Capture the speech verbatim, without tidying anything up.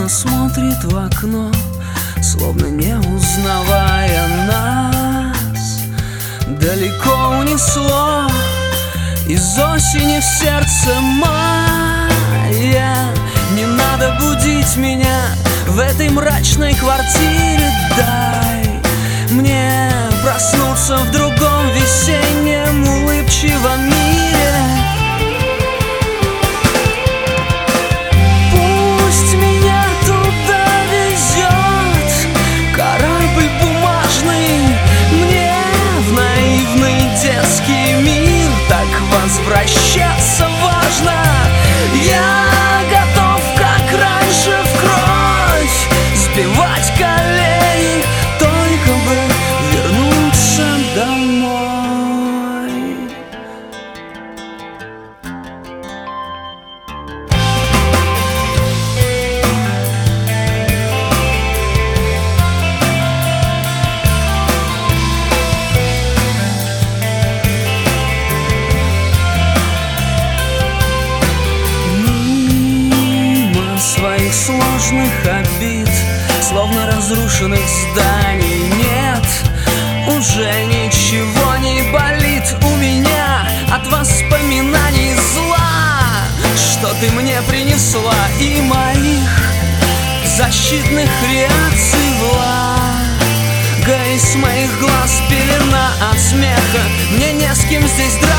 смотрит в окно, словно не узнавая нас. Далеко унесло из осени в сердце мая. Не надо будить меня в этой мрачной квартире. Дай мне проснуться в другом весеннем улыбчивом мире. Пусть меня туда везет корабль бумажный, мне в наивный детский мир так возвращаться важно. Я готов, как раньше, в кровь сбивать колени, только бы вернуться домой. Своих сложных обид, словно разрушенных зданий, нет, уже ничего не болит у меня от воспоминаний зла, что ты мне принесла, и моих защитных реакций влага из моих глаз пелена от смеха. Мне не с кем здесь драться.